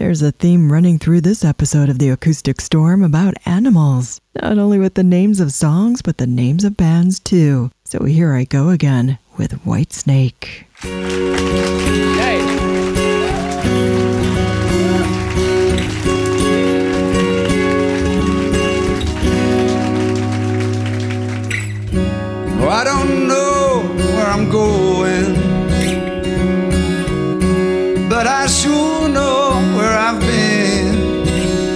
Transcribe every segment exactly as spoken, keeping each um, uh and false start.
There's a theme running through this episode of The Acoustic Storm about animals. Not only with the names of songs, but the names of bands too. So here I go again with Whitesnake. Hey. Oh, I don't know where I'm going, but I sure know where I've been.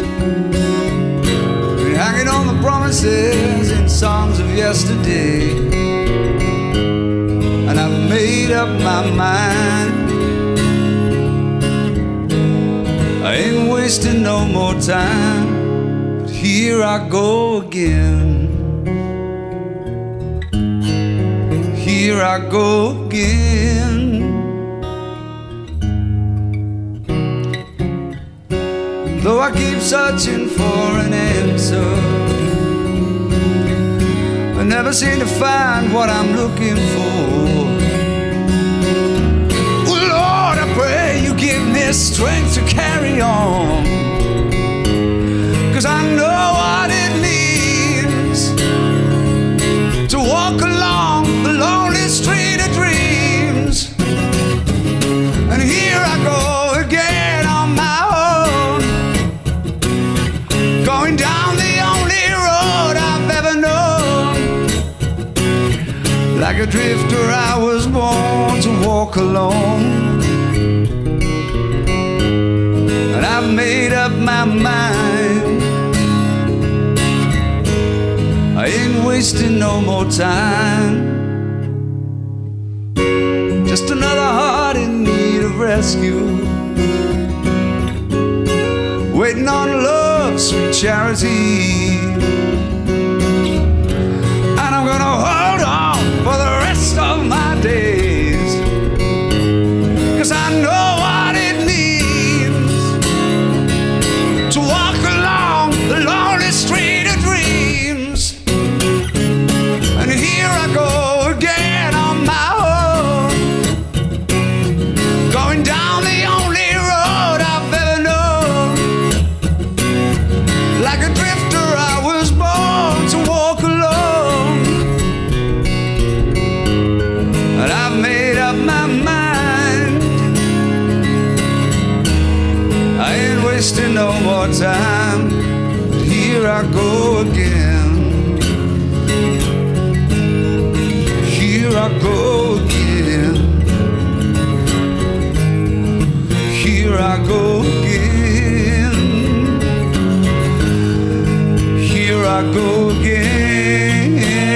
Been hanging on the promises and songs of yesterday, and I've made up my mind. I ain't wasting no more time, but here I go again. Here I go again. Though I keep searching for an answer, I never seem to find what I'm looking for. Oh Lord, I pray you give me strength to carry on, 'cause I know what it means to walk along the lonely street of dreams. And here I go again on my own, going down the only road I've ever known. Like a drifter I was born to walk alone, and I've made up my mind. I ain't wasting no more time. Just another heart in need of rescue, waiting on love's sweet charity. And I'm gonna hold on for the rest of my days, 'cause I know what it means to walk along the lonely street of dreams. And here I go again on my own, going down the only road I've ever known. Like a drifter I was born to walk alone, and I've made up my mind. I ain't wasting no more time, but here I go again. Here I go again. Here I go again. Here I go again.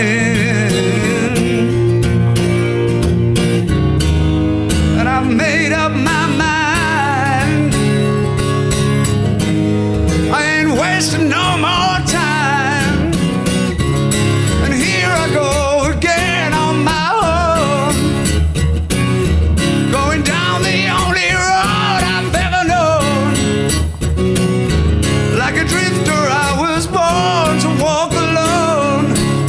And I've made up my mind. I ain't wasting no more time. And here I go again on my own, going down the only road I've ever known. Like a drifter I was born to walk alone,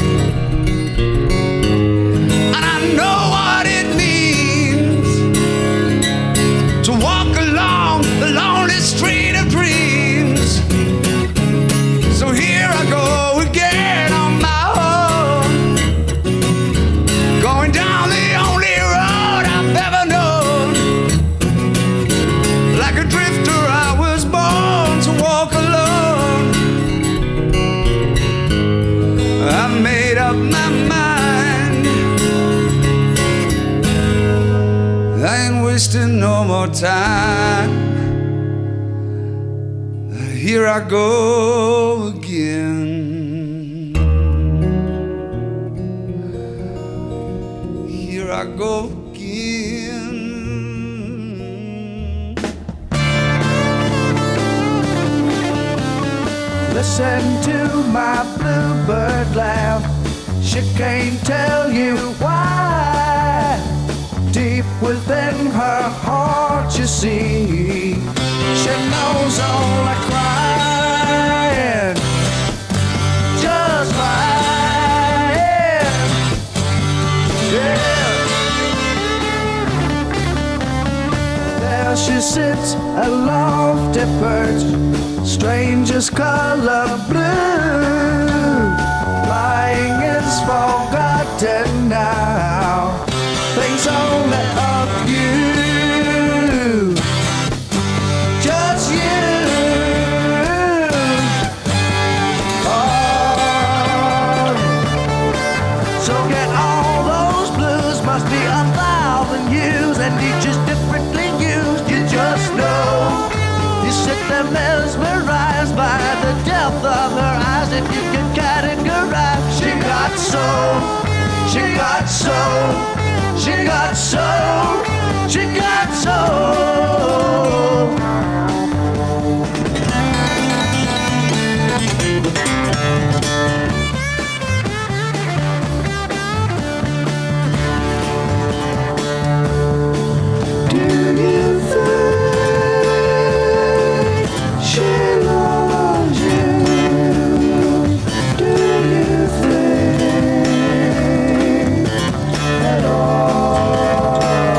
and I know what it means to walk along the lonely street of dreams. So here I go again on my own, going down the only road I've ever known. Like a drifter I was born to walk alone. I made up my mind. I ain't wasting no more time. Here I go again. Here I go again. Listen to my bluebird laugh. She can't tell you why. Deep within her heart, you see, she knows all the crying, just lying. Yeah. There she sits a lofty perch, strangest color blue. Flying is forgotten now, thinks only of you, just you. Oh, so get all those blues, must be a thousand years, and each is differently used, you just know. You sit there mesmerized by the depth of her eyes, if you can categorize. She got soul, she got soul, she got soul, she got soul. Do you think she loves you? Do you think at all?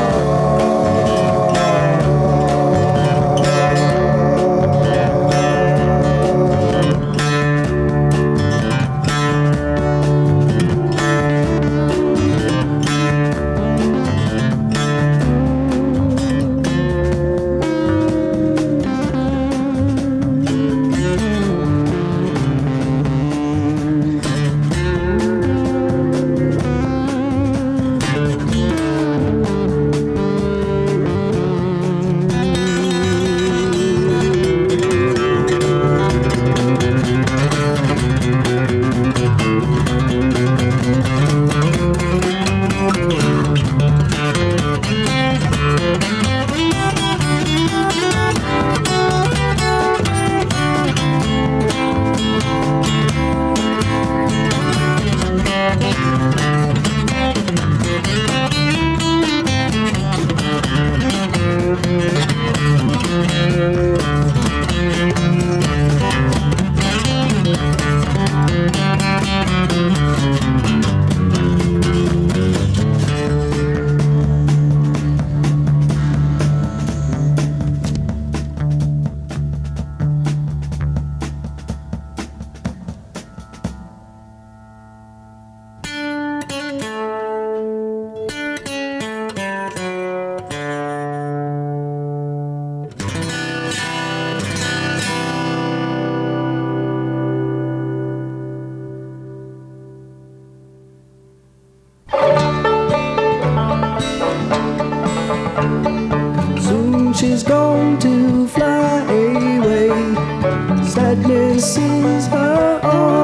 Soon she's going to fly away. Sadness is her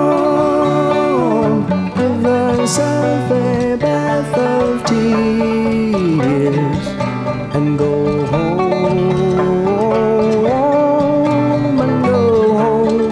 own. Give herself a bath of tears and go home and go home.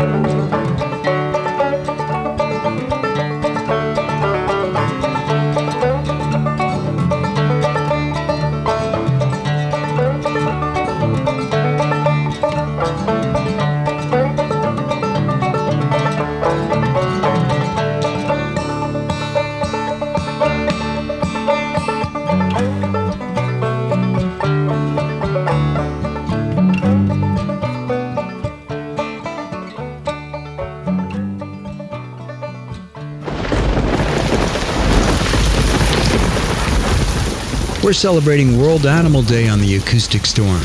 We're celebrating World Animal Day on the Acoustic Storm.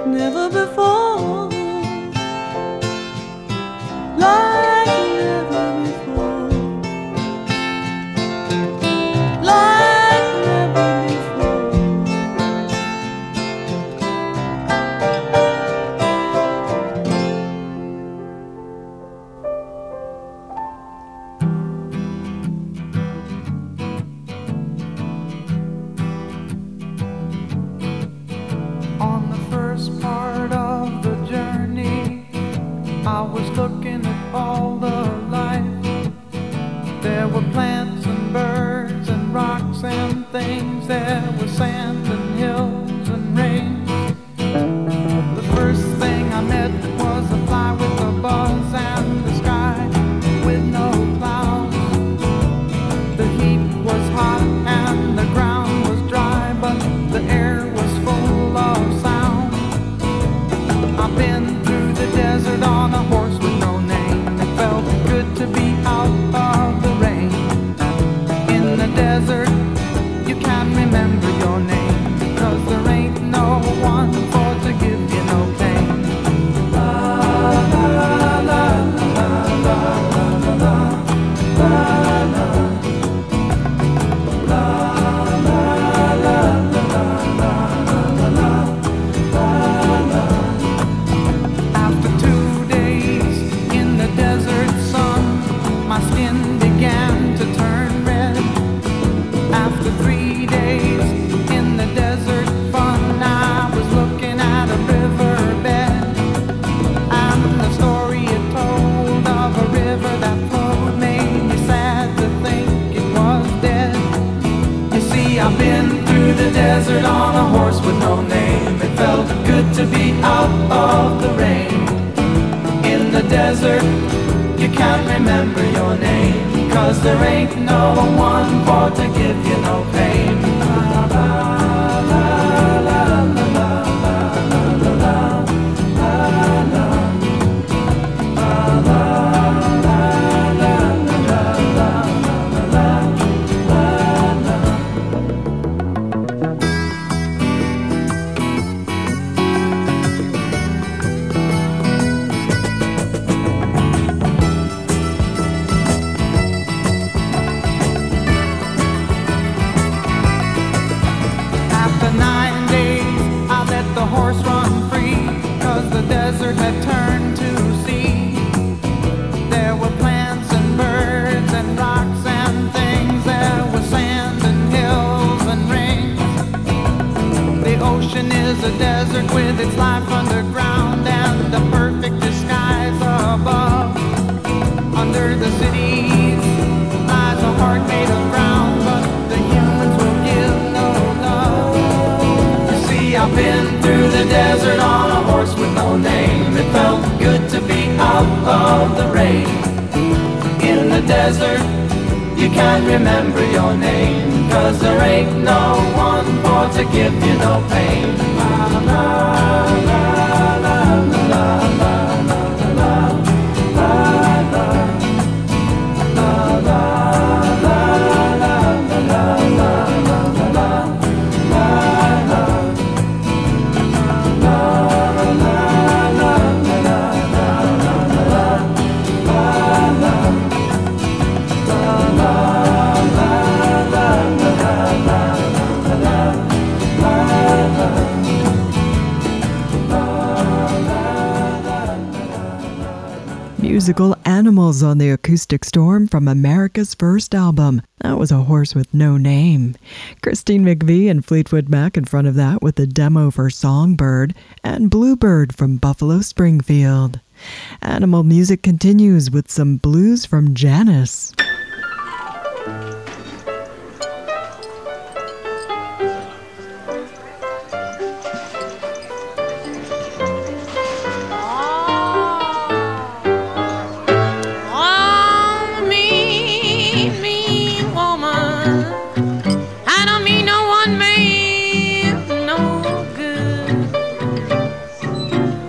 never before, like never before, like never before. On the first part of the journey, I was looking at all the life. There were plants and birds and rocks and things. There was sand and hills and rain. The first thing I met was a fly with a buzz and the sky with no clouds. The heat was hot and the ground was dry, but the air was full of sound. I've been through the desert on a horse with no name. It felt good to be out of the rain. In the desert, you can't remember your name, because there ain't no one for to give you no pain. La la la la la la la la la. After two days in the desert sun, my skin began to turn red. After three days in the desert fun, I was looking at a riverbed, and the story it told of a river that flowed made me sad to think it was dead. You see, I've been through the desert on a horse with no name. It felt good to be out of the rain. In the desert, you can't remember your name, 'cause there ain't no one for to give you no pain. La, la, la, la, la, la, la, la, la, la, la. After nine days, I let the horse run free, 'cause the desert had turned to sea. There were plants and birds and rocks and things. There was sand and hills and rings. The ocean is a desert with its life underground and the perfect disguise above. Under the cities lies a heart made of ground, but the humans will give no love. You see, I've been through the desert on a horse with no name. It felt good to be out of the rain. In the desert, you can't remember your name, 'cause there ain't no one for to give you no pain. La la la la la la la la la la la. La la la la la la la la la la. Musical Animals on the Acoustic Storm from America's first album. That was A Horse with No Name. Christine McVie and Fleetwood Mac in front of that with the demo for Songbird, and Bluebird from Buffalo Springfield. Animal music continues with some blues from Janis.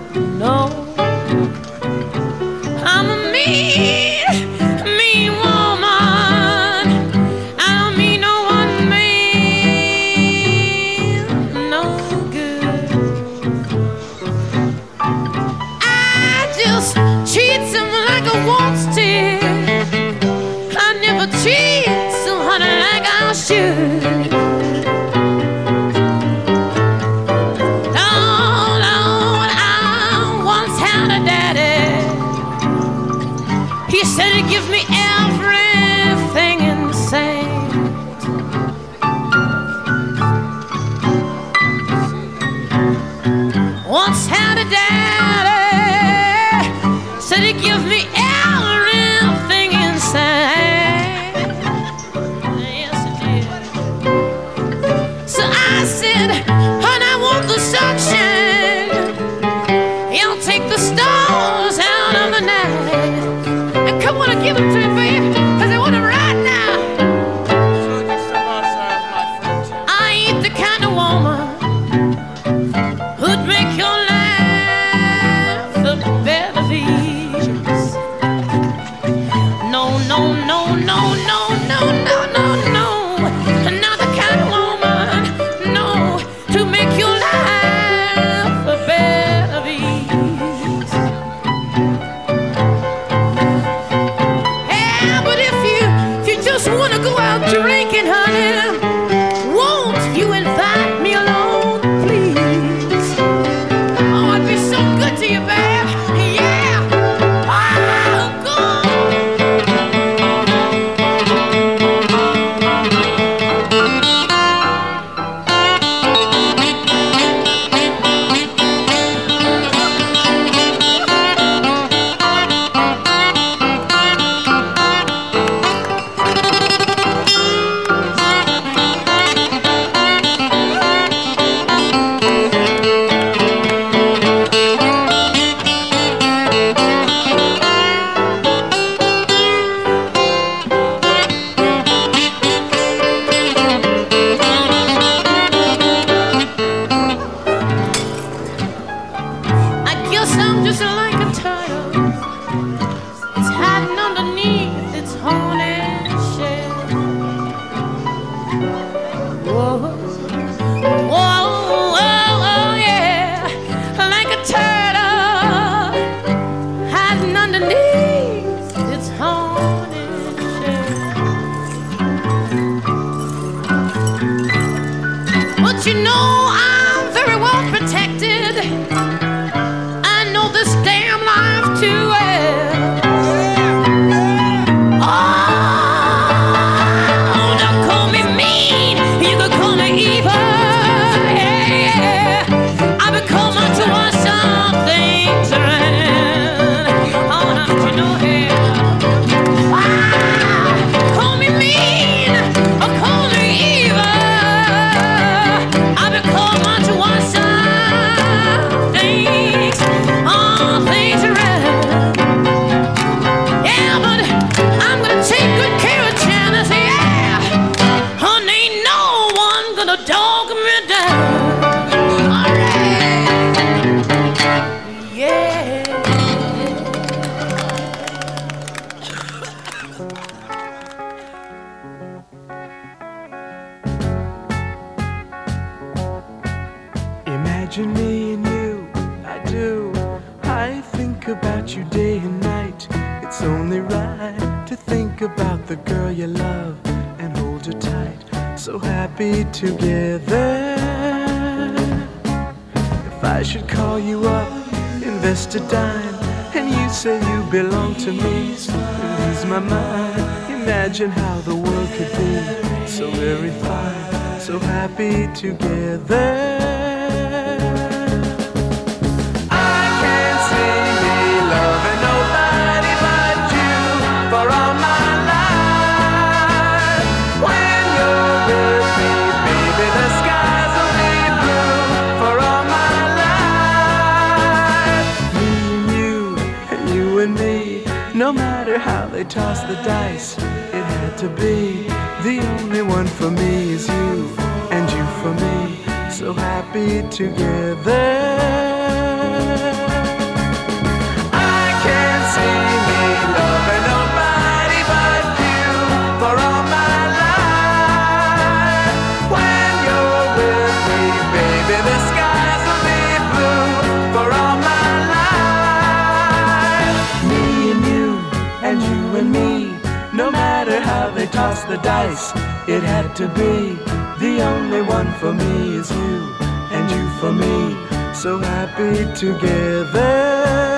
I'm a mean, mean woman. just treat him like I want to. I never treat someone like I should. Lord, Lord, I once had a daddy. He said he'd give me everything insane. Once had a daddy, said he'd give me everything insane. Yes, he did. So I said, honey, I want the sunshine. He'll take the stars out of the night. And come on and give them to me, baby, cause I want them right now. I ain't the kind of woman who'd make your life a bed of ease. No, no, no, no, no, no, no, no, no. Not the kind of woman, no, to make your life a bed of ease. Yeah, but if you, if you just wanna go out drinking, honey, won't you invite me along, please? Oh, I'd be so good to you, babe. Yeah. Oh, God. I guess I'm just like a turtle. It's hiding underneath its horny shell. Whoa, whoa, whoa, whoa, yeah. Like a turtle hiding underneath its horny shell. But you know I'm very well protected. I know this damn life too well. Oh, don't call me mean. You can call me evil. Yeah, yeah. I've been called not to wash some things around. Oh, don't you know it? Ah, call me mean or call me evil. I've been called not to wash some things, all things around. Yeah, but I'm gonna take good care of Janice, yeah. Honey, ain't no one gonna dog me down. All right, yeah. Imagine me and you, I do. I think about you day and night. It's only right to think about the girl you love and hold her tight. So happy together. If I should call you up, invest a dime, and you say you belong to me, lose my mind. Imagine how the world could be so very fine, so happy together. No matter how they toss the dice, it had to be. The only one for me is you, and you for me, so happy together. I can't see me loving nobody but you for all my life. When you're with me, baby, the skies will be blue for all my life. they tossed the dice, it had to be. The only one for me is you, and you for me, so happy together.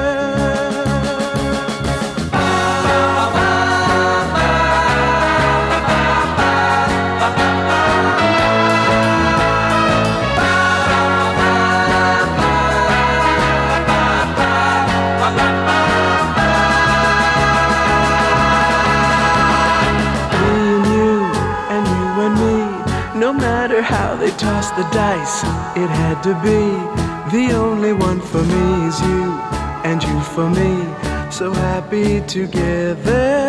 How they tossed the dice, it had to be. The only one for me is you, and you for me, so happy together.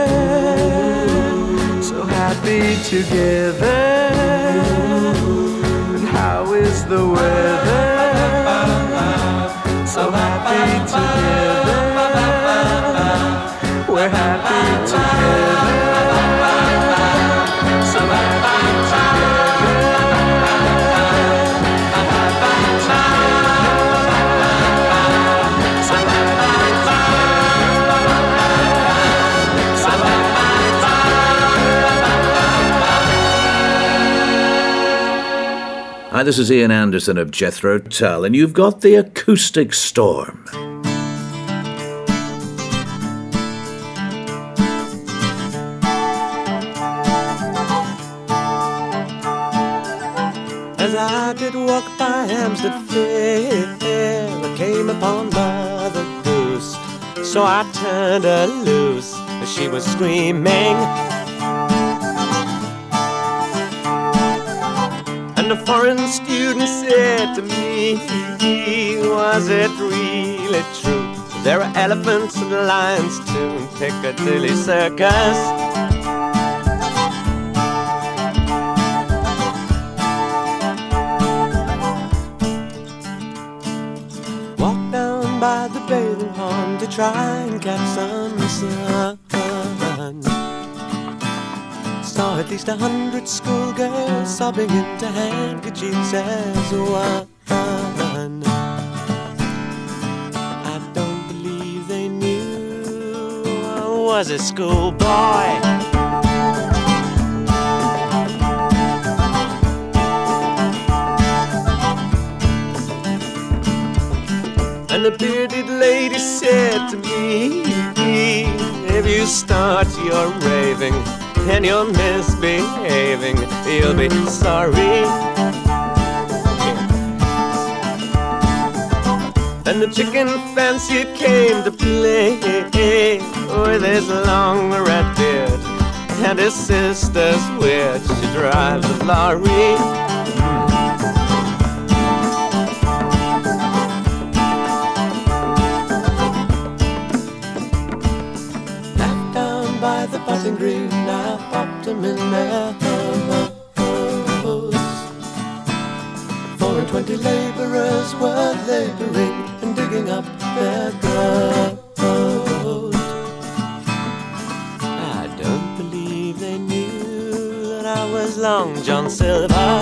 So happy together. And how is the weather? So happy together. We're happy together. So happy together. Hi, this is Ian Anderson of Jethro Tull, and you've got the Acoustic Storm. As I did walk by Hampstead Fair, I came upon Mother Goose, so I turned her loose as she was screaming. And a foreign student said to me, was it really true? There are elephants and lions too in Piccadilly Circus. Walked down by the bathing pond to try and catch some sun. Saw at least a hundred schoolgirls sobbing into handkerchiefs as one. I don't believe they knew I was a schoolboy. And the bearded lady said to me, if you start your raving and you're misbehaving, you'll be sorry. And the chicken fancier came to play with his long red beard and his sister's witch. She drives a lorry. Left down by the Button Green, I popped him in their house. Four and twenty labourers were labouring and digging up their gold. I don't believe they knew that I was Long John Silver.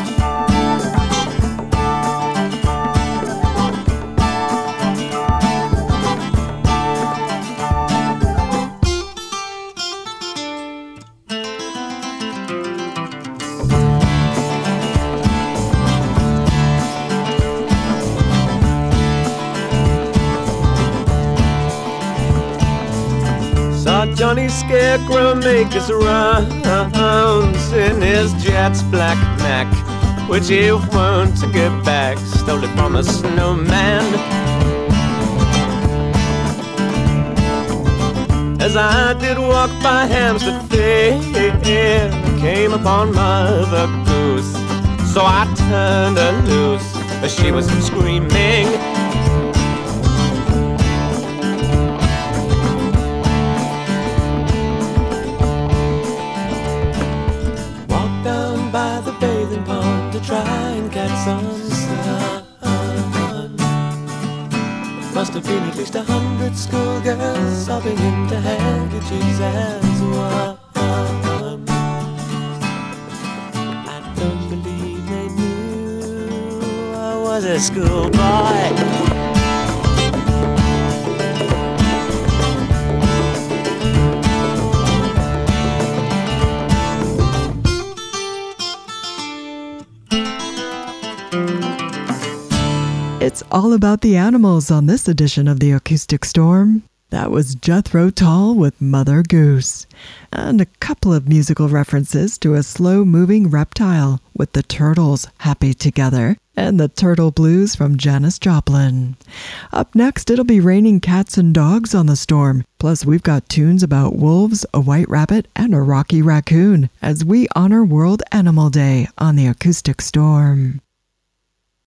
Johnny Scarecrow make his rounds in his Jets black Mac, which he won't give back, stole it from a snowman. As I did walk by Hampstead Fair, I came upon Mother Goose, so I turned her loose as she was screaming. Try and catch some sun. Must have been at least a hundred schoolgirls sobbing into handkerchiefs as one. I don't believe they knew I was a schoolboy. all about the animals on this edition of the Acoustic Storm. That was Jethro Tull with Mother Goose, and a couple of musical references to a slow-moving reptile with the Turtles Happy Together and the Turtle Blues from Janis Joplin. Up next, it'll be raining cats and dogs on the storm. Plus, we've got tunes about wolves, a white rabbit, and a rocky raccoon as we honor World Animal Day on the Acoustic Storm.